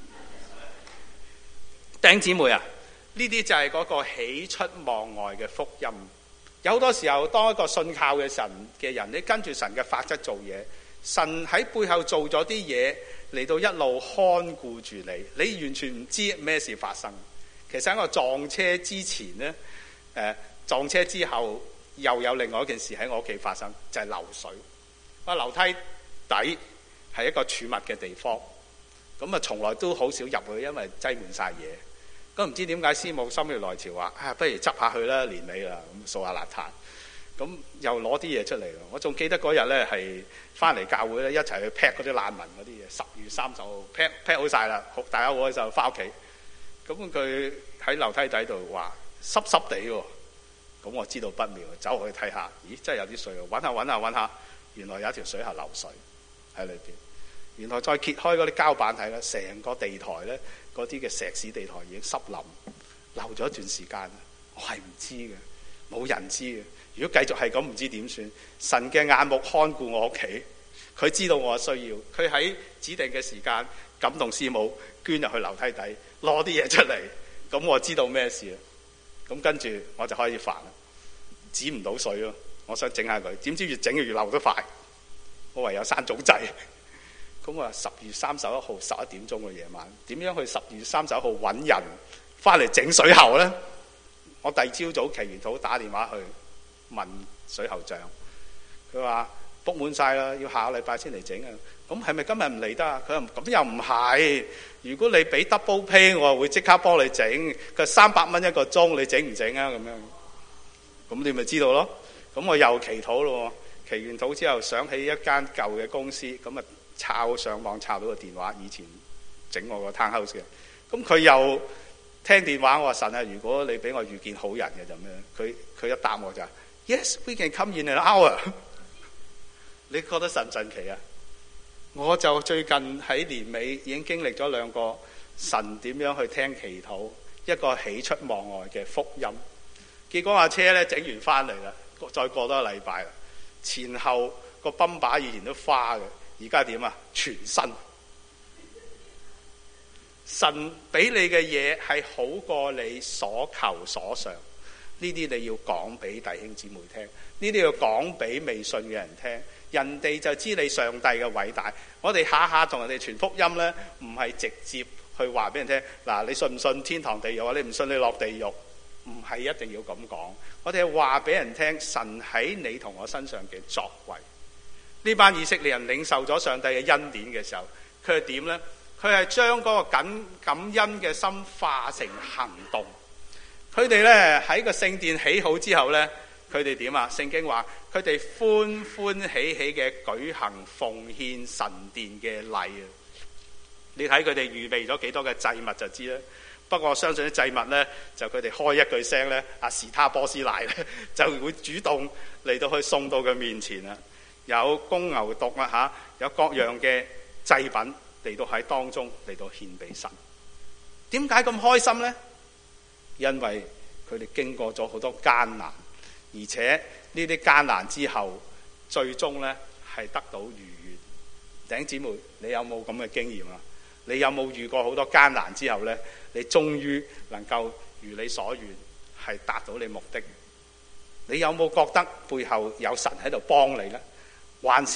A: 弟兄姊妹啊，呢啲就係嗰個喜出望外嘅福音。有好多時候，當一個信靠嘅神嘅人，你跟住神嘅法則做嘢，神喺背後做咗啲嘢嚟到一路看顧住你，你完全唔知咩事發生。其實喺我撞車之前呢，誒、呃、撞車之後又有另外一件事喺我屋企發生，就係、是、漏水。個樓梯底係一個儲物嘅地方，咁啊從來都好少入去，因為擠滿晒嘢。咁唔知點解師母心血來潮話：啊，不如執下去啦，年尾啦，咁掃下邋遢。咁又攞啲嘢出嚟咯。我仲記得嗰日咧係翻嚟教會咧，一齊去 pack 嗰啲難民嗰啲嘢。十月三十號 pack pack 好晒啦，大家好開心翻屋企。咁佢喺樓梯底度話濕濕地喎，咁我知道不妙，走去睇下，咦，真係有啲水喎！揾下揾下揾下，原來有一條水喉漏水喺裏邊。原來再揭開嗰啲膠板睇咧，成個地台咧，嗰啲嘅石屎地台已經濕淋，漏咗一段時間。我係唔知嘅，冇人知嘅。如果繼續係咁，唔知點算。神嘅眼目看顧我屋企，佢知道我嘅需要，佢喺指定嘅時間感動師母捐入去樓梯底攞啲嘢出嚟，咁我知道咩事啦。咁跟住我就開始煩啦，止唔到水咯。我想整下佢，點知越整越漏得快，我唯有閂早掣。咁我話十月三十一號十一點鐘嘅夜晚，點樣去十月三十一號揾人翻嚟整水喉呢？我第二朝早祈完禱打電話去問水喉匠，佢話 book 滿晒啦，要下個禮拜先嚟整啊。咁係咪今日唔嚟得啊？佢話咁又唔係，如果你俾 double pay，我會即刻幫你整。佢三百蚊一個鐘，你整唔整啊？咁樣，咁你咪知道咯。咁我又祈禱咯，祈完禱之後想起一間舊嘅公司，咁啊抄上網抄到個電話，以前整我個 townhouse 嘅。咁佢又聽電話，我話神啊，如果你俾我遇見好人嘅就咩？佢佢一答我就 Yes, we can come in an hour。你覺得神唔神奇啊？我就最近喺年尾已經經歷咗兩個神點樣去聽祈禱，一個喜出望外嘅福音。結果架車咧整完翻嚟啦，再過多個禮拜啦，前後個泵把以前都花嘅，而家點啊？全新。神俾你嘅嘢係好過你所求所想，呢啲你要講俾弟兄姊妹聽，呢啲要講俾未信嘅人聽，人哋就知你上帝嘅偉大。我哋下下同人哋傳福音呢，唔係直接去話俾人聽。嗱，你信唔信天堂地獄啊？你唔信你落地獄，唔係一定要咁講。我哋係話俾人聽神喺你同我身上嘅作為。呢班以色列人領受咗上帝嘅恩典嘅時候，佢係點呢？佢係將嗰個感感恩嘅心化成行動。佢哋咧喺個聖殿起好之後咧，佢哋點啊？聖經話佢哋歡歡喜喜嘅舉行奉獻神殿嘅禮啊！你睇佢哋預備咗幾多嘅祭物就知啦。不過我相信啲祭物咧，就佢哋開一句聲咧，阿士他波斯賴咧就會主動嚟到去送到佢面前啦。有公牛犢啊嚇，有各樣嘅祭品嚟到喺當中嚟到獻俾神。點解咁開心呢？因為佢哋經過咗好多艱難，而且呢啲艱難之後，最終呢係得到如願。弟兄姊妹，你有冇咁嘅經驗啊？你有冇遇過好多艱難之後呢，你終於能夠如你所願，係達到你目的？你有冇覺得背後有神喺度幫你呢？還是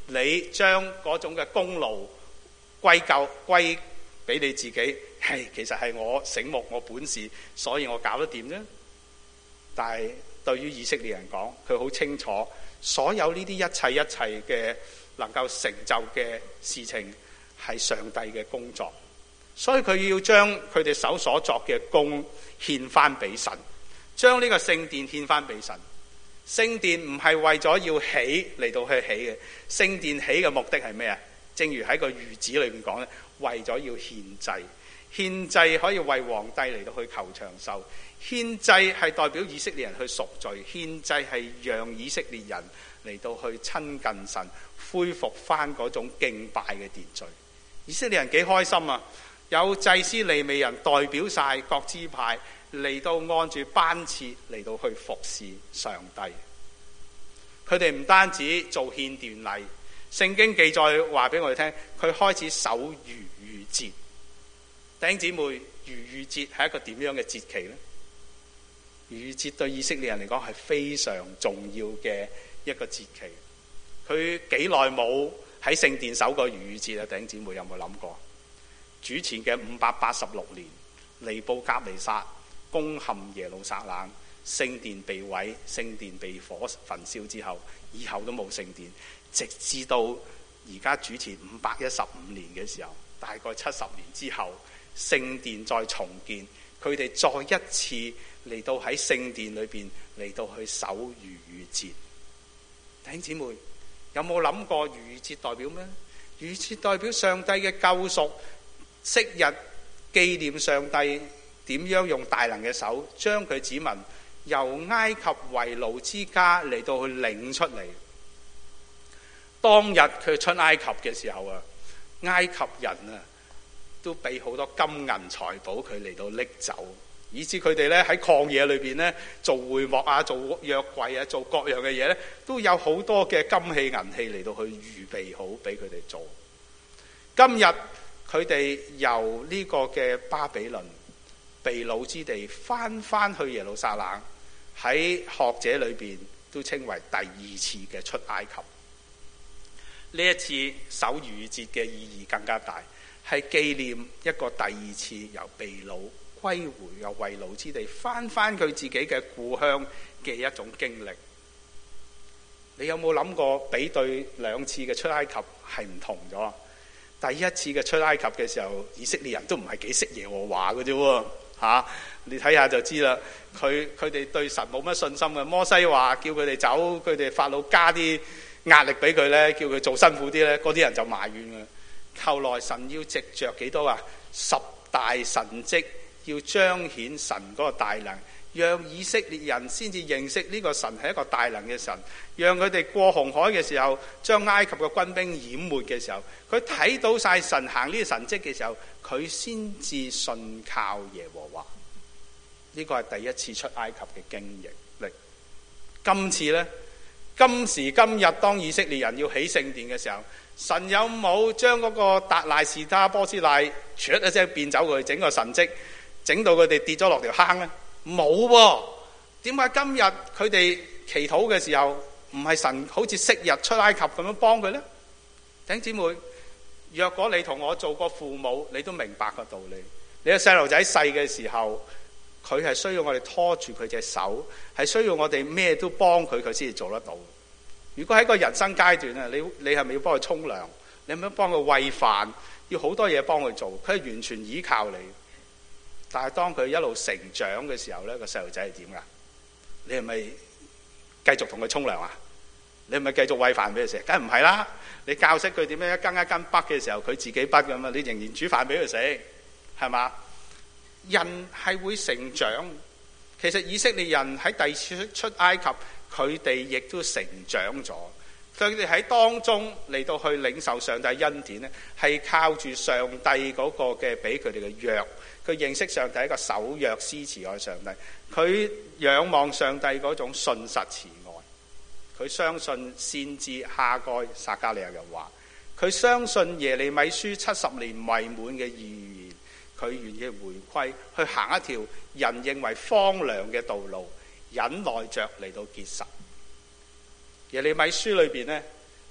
A: 你將嗰種嘅功勞歸咎歸俾你自己，係其實係我醒目，我本事，所以我搞得掂啫。但係對於以色列人講，佢好清楚，所有呢啲一切一切嘅能夠成就嘅事情係上帝嘅工作，所以佢要將佢哋手所作嘅工獻翻俾神，將呢個聖殿獻翻俾神。聖殿唔係為咗要起嚟到去起嘅，聖殿起嘅目的係咩啊？正如喺個諭旨裏面講咧，為咗要獻祭，獻祭可以為皇帝嚟到去求長壽，獻祭係代表以色列人去贖罪，獻祭係讓以色列人嚟到去親近神，恢復翻嗰種敬拜嘅秩序。以色列人幾開心啊！有祭司利未人代表晒各支派嚟到按住班次嚟到去服侍上帝。佢哋唔單止做獻殿禮，聖經記載話俾我哋聽，佢開始守逾越節。弟兄姊妹，逾越節係一個點樣嘅節期呢？逾越節對以色列人嚟講係非常重要嘅一個節期。佢幾耐冇喺聖殿守過逾越節啊？弟兄姊妹有冇諗過？主前嘅五百八十六年，尼布甲尼撒攻陷耶路撒冷，聖殿被毀，聖殿被火焚燒之後，以後都冇聖殿，直至到而家主前五百一十五年嘅時候，大概七十年之後，聖殿再重建，佢哋再一次嚟到喺聖殿裏邊嚟到去守逾越節。弟兄姊妹有冇諗過逾越節代表咩？逾越節代表上帝嘅救贖，昔日紀念上帝點樣用大能嘅手將佢子民由埃及為奴之家嚟到去領出嚟。當日佢出埃及嘅時候啊，埃及人啊都俾好多金銀財寶佢嚟到拎走，以致佢哋咧喺曠野裏邊咧做會幕啊、做約櫃啊、做各樣嘅嘢咧，都有好多嘅金器銀器嚟到去預備好俾佢哋做。今日佢哋由呢個嘅巴比倫被擄之地翻翻去耶路撒冷，喺學者裏邊都稱為第二次嘅出埃及。呢一次守逾越節嘅意義更加大，係紀念一個第二次由被擄歸回又為奴之地翻翻佢自己嘅故鄉嘅一種經歷。你有冇諗過比對兩次嘅出埃及係唔同咗？第一次嘅出埃及嘅時候，以色列人都唔係幾識耶和華嘅啫喎，嚇！你睇下就知啦。佢佢哋對神冇乜信心嘅。摩西話叫佢哋走，佢哋法老加啲壓力俾佢咧，叫佢做辛苦啲咧，嗰啲人就埋怨嘅。後來神要藉着幾多啊？十大神蹟要彰顯神嗰個大能，讓以色列人先至認識呢個神係一個大能嘅神，讓佢哋過紅海嘅時候，將埃及嘅軍兵淹沒嘅時候，佢睇到晒神行呢個神蹟嘅時候，佢先至信靠耶和華。呢個係第一次出埃及嘅經歷。今次呢，今時今日當以色列人要起聖殿嘅時候，神有冇將嗰個達賴士他波斯賴唰一聲變走佢，整個神蹟整到佢哋跌咗落條坑呢？冇喎。點解今日佢哋祈禱嘅時候唔係神好似昔日出埃及咁樣幫佢呢？弟兄姊妹，若果你同我做過父母，你都明白個道理。你個細路仔細嘅時候，佢係需要我哋拖住佢隻手，係需要我哋咩都幫佢，佢先至做得到。如果喺個人生階段啊，你你係咪要幫佢沖涼？你係咪要幫佢餵飯？要好多嘢幫佢做，佢係完全依靠你。但係當佢一路成長嘅時候呢，個細路仔係點噶？你係咪繼續同佢沖涼啊？你係咪繼續餵飯俾佢食？梗係唔係啦！你教識佢點樣一羹一羹剝嘅時候，佢自己剝咁啊！你仍然煮飯俾佢食，係嘛？人係會成長。其實以色列人喺第二次出埃及，佢哋亦都成長咗。佢哋喺當中嚟到去領受上帝恩典呢，係靠住上帝嗰個嘅俾佢哋嘅約。佢認識上帝一個守約施慈愛上帝，佢仰望上帝嗰種信實慈愛，佢相信先知哈該撒迦利亞嘅話，佢相信耶利米書七十年未滿嘅預言，佢願意回歸去行一條人認為荒涼嘅道路，忍耐着嚟到結實。耶利米書裏邊呢，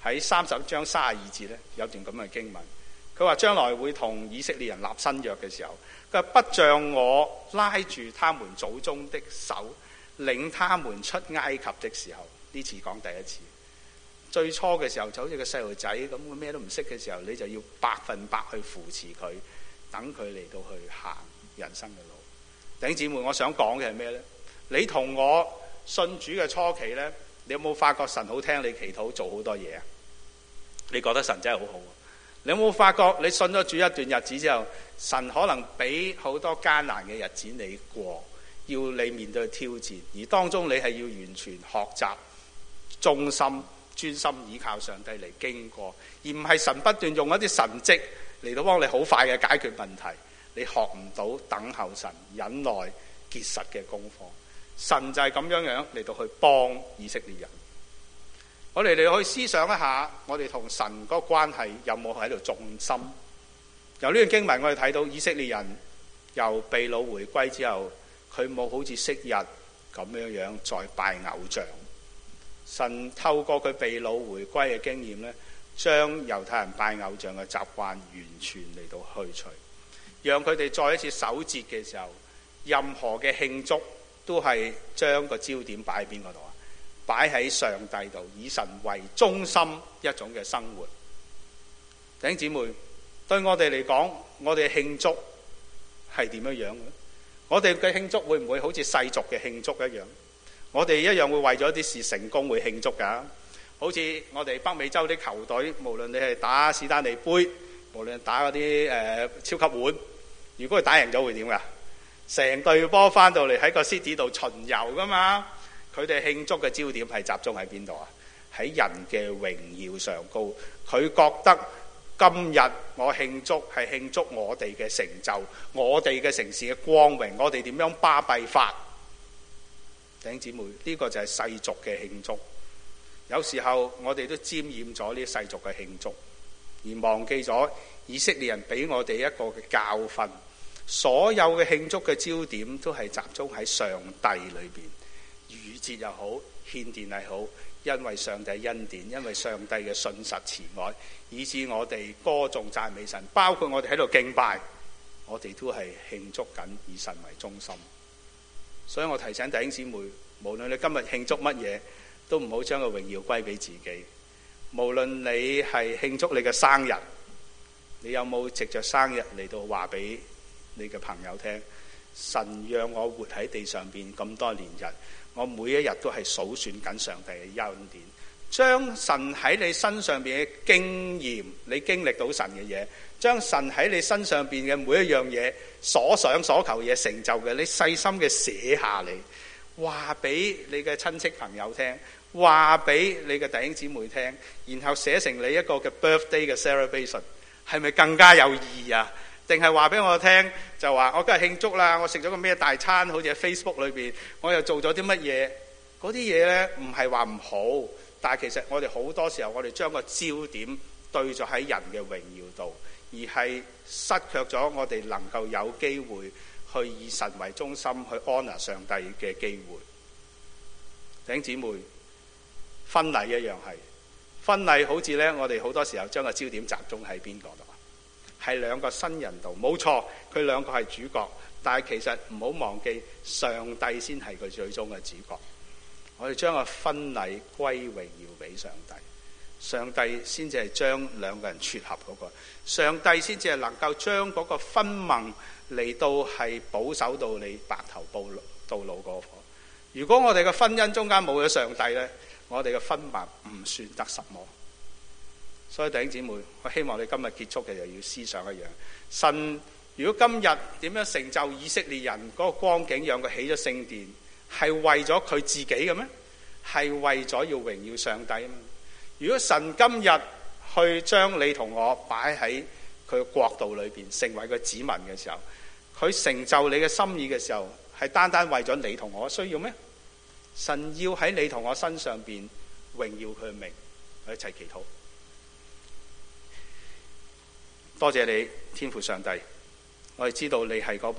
A: 喺三十章三十二節咧有段咁嘅經文，佢話將來會同以色列人立新約嘅時候，佢話不像我拉住他們祖宗的手，領他們出埃及的時候。呢次講第一次，最初嘅時候就好似個細路仔咁，佢咩都唔識嘅時候，你就要百分百去扶持佢，等佢嚟到去行人生嘅路。弟兄姊妹，我想講嘅係咩呢？你同我信主嘅初期呢，你有冇發覺神好聽你祈禱，做好多嘢啊？你覺得神真係好好啊？你有冇發覺你信咗主一段日子之後，神可能俾好多艱難嘅日子你過，要你面對挑戰，而當中你係要完全學習忠心專心倚靠上帝嚟經過，而唔係神不斷用一啲神蹟嚟到幫你好快嘅解決問題。你學唔到等候神、忍耐、結實嘅功課。神就係咁樣樣嚟到去幫以色列人。我哋嚟去思想一下，我哋同神嗰個關係有冇喺度重心？由呢段經文我哋睇到以色列人由被擄回歸之後，佢冇好似昔日咁樣樣再拜偶像。神透過佢被擄回歸嘅經驗呢，將猶太人拜偶像嘅習慣完全嚟到去除，讓佢哋再一次守節嘅時候，任何嘅慶祝都係將個焦點擺喺邊個度啊？擺喺上帝度，以神為中心一種嘅生活。弟兄姊妹，對我哋嚟講，我哋慶祝係點樣樣嘅？我哋嘅慶祝會唔會好似世俗嘅慶祝一樣？我哋一樣會為咗一啲事成功會慶祝㗎。好似我哋北美洲啲球隊，無論你係打史丹利杯，無論打嗰啲誒超級碗，如果佢打贏咗會點㗎？成隊波翻到嚟喺個 city 度巡遊㗎嘛。佢哋慶祝嘅焦點係集中喺邊度啊？喺人嘅榮耀上高。佢覺得今日我慶祝係慶祝我哋嘅成就，我哋嘅城市嘅光榮，我哋點樣巴閉法。弟兄姊妹，呢個就係世俗嘅慶祝。有時候我哋都沾染咗呢世俗嘅慶祝，而忘記咗以色列人俾我哋一個嘅教訓。所有嘅慶祝嘅焦點都係集中喺上帝裏邊。逾節又好，獻殿係好，因為上帝恩典，因為上帝嘅信實慈愛，以致我哋歌頌讚美神，包括我哋喺度敬拜，我哋都係慶祝緊以神為中心。所以我提醒弟兄姊妹，無論你今日慶祝乜嘢，都唔好將個榮耀歸俾自己。無論你係慶祝你嘅生日，你有冇藉着生日嚟到話俾你嘅朋友聽，神讓我活喺地上邊咁多年日，我每一日都係數算緊上帝嘅恩典，將神喺你身上邊嘅經驗，你經歷到神嘅嘢，將神喺你身上邊嘅每一樣嘢，所想所求嘢成就嘅，你細心嘅寫下嚟，話俾你嘅親戚朋友聽，話俾你嘅弟兄姊妹聽，然後寫成你一個嘅 birthday 嘅 celebration， 係咪更加有意義啊？定係話俾我聽，就話我今日慶祝啦，我食咗個咩大餐，好似喺 Facebook 裏邊，我又做咗啲乜嘢？嗰啲嘢呢，唔係話唔好，但係其實我哋好多時候，我哋將個焦點對咗喺人嘅榮耀度，而係失卻咗我哋能夠有機會去以神為中心去 honor 上帝嘅機會。弟兄姊妹，婚禮一樣係，婚禮好似呢，我哋好多時候將個焦點集中喺邊個度？係兩個新人度，冇錯，佢兩個係主角，但係其實唔好忘記上帝先係佢最終嘅主角。我哋將個婚禮歸榮耀俾上帝，上帝先至係將兩個人撮合嗰個，上帝先至係能夠將嗰個婚盟嚟到係保守到你白頭到老嗰個。如果我哋嘅婚姻中間冇咗上帝呢，我哋嘅婚盟唔算得什麼。所以弟兄姊妹，我希望你今日結束嘅就要思想一樣，神如果今日點樣成就以色列人嗰個光景，讓佢起咗聖殿，係為咗佢自己嘅咩？係為咗要榮耀上帝啊嘛！如果神今日去將你同我擺喺佢嘅國度裏邊，成為個子民嘅時候，佢成就你嘅心意嘅時候，係單單為咗你同我需要咩？神要喺你同我身上邊榮耀佢嘅名，我一齊祈禱。多謝你，天父上帝，我哋知道你係嗰